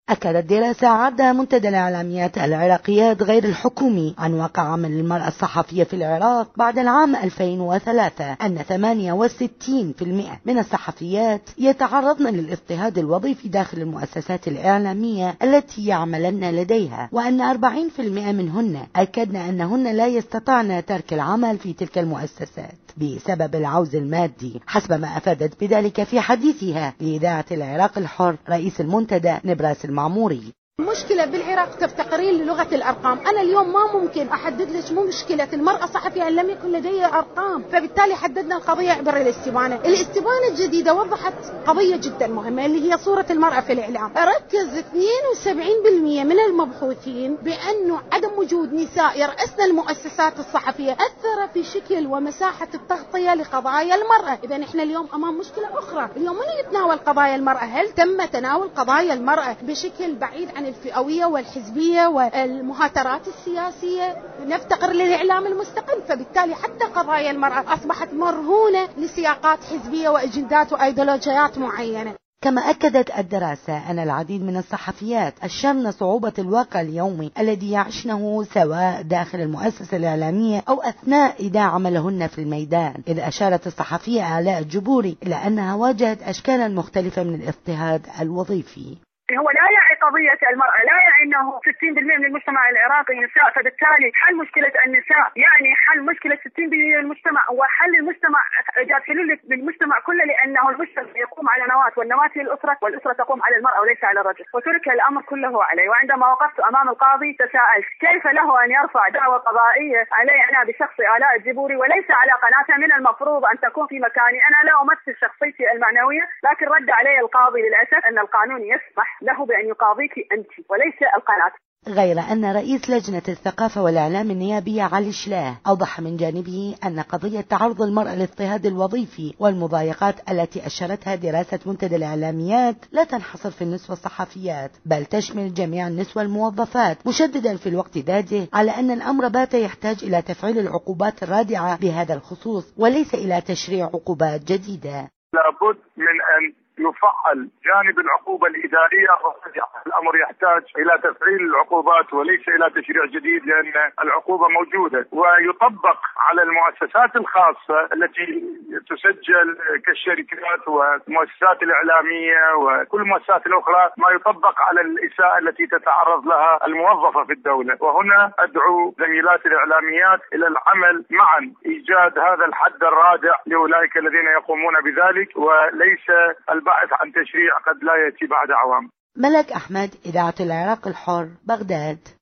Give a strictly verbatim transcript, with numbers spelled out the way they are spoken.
أكدت دراسة عدها منتدى الإعلاميات العراقيات غير الحكومي عن واقع عمل المرأة الصحفية في العراق بعد العام ألفين وثلاثة أن ثمانية وستين بالمئة من الصحفيات يتعرضن للاضطهاد الوظيفي داخل المؤسسات الإعلامية التي يعملن لديها، وأن أربعين بالمئة منهن أكدن أنهن لا يستطعن ترك العمل في تلك المؤسسات بسبب العوز المادي، حسب ما أفادت بذلك في حديثها لإذاعة العراق الحر رئيس المنتدى نبراس المعموري. المشكلة بالعراق تفتقرين للغة الأرقام. أنا اليوم ما ممكن أحدد لك مو مشكلة المرأة صحفية أن لم يكن لديها أرقام، فبالتالي حددنا القضية عبر الاستبانة. الاستبانة الجديدة وضحت قضية جدا مهمة اللي هي صورة المرأة في الإعلام. ركز اثنين وسبعين بالمئة من المبحوثين بأنه عدم وجود نساء يرأسن المؤسسات الصحفية أثر في شكل ومساحة التغطية لقضايا المرأة. إذا إحنا اليوم أمام مشكلة أخرى، اليوم من يتناول قضايا المرأة؟ هل تم تناول قضايا المرأة بشكل بعيد عن الفئوية والحزبية والمهاترات السياسية؟ نفتقر للإعلام المستقل، فبالتالي حتى قضايا المرأة أصبحت مرهونة لسياقات حزبية وأجندات وأيديولوجيات معينة. كما أكدت الدراسة أن العديد من الصحفيات أشرن صعوبة الواقع اليومي الذي يعيشنه سواء داخل المؤسسة الإعلامية أو أثناء إذا عملهن في الميدان، إذ أشارت الصحفية آلاء الجبوري إلى أنها واجهت أشكالا مختلفة من الاضطهاد الوظيفي. هو لا يعي قضية المرأة، لا يعي أنه ستين بالمئة من المجتمع العراقي نساء، فبالتالي حل مشكلة النساء يعني حل مشكلة ستين بالمئة من المجتمع وحل المجتمع، جات حلول للمجتمع كله، لأنه المجتمع يقوم على نواة، والنواة هي الأسرة، والأسرة تقوم على المرأة وليس على الرجل، وترك الأمر كله عليه. وعندما وقفت أمام القاضي تساءلت كيف له أن يرفع دعوى قضائية علي أنا بشخص آلاء الجبوري وليس على قناته؟ من المفروض أن تكون في مكاني، أنا لا أمثل شخصيتي المعنوية، لكن رد علي القاضي للأسف أن القانون يسمح له بأن يقاضيك أنت وليس القناة. غير أن رئيس لجنة الثقافة والإعلام النيابية علي شلاه أوضح من جانبه أن قضية تعرض المرأة للاضطهاد الوظيفي والمضايقات التي أشرتها دراسة منتدى الإعلاميات لا تنحصر في النسوة الصحفيات، بل تشمل جميع النسوة الموظفات، مشددا في الوقت ذاته على أن الأمر بات يحتاج إلى تفعيل العقوبات الرادعة بهذا الخصوص وليس إلى تشريع عقوبات جديدة. لابد من أن يفعل جانب العقوبة الإدارية، الأمر يحتاج إلى تفعيل العقوبات وليس إلى تشريع جديد، لأن العقوبة موجودة، ويطبق على المؤسسات الخاصة التي تسجل كالشركات والمؤسسات الإعلامية وكل المؤسسات الأخرى ما يطبق على الإساءة التي تتعرض لها الموظفة في الدولة. وهنا أدعو زميلات الإعلاميات إلى العمل معا إيجاد هذا الحد الرادع لأولئك الذين يقومون بذلك، وليس البحث عن تشريع قد لا يأتي بعد أعوام. ملك أحمد، إذاعة العراق الحر، بغداد.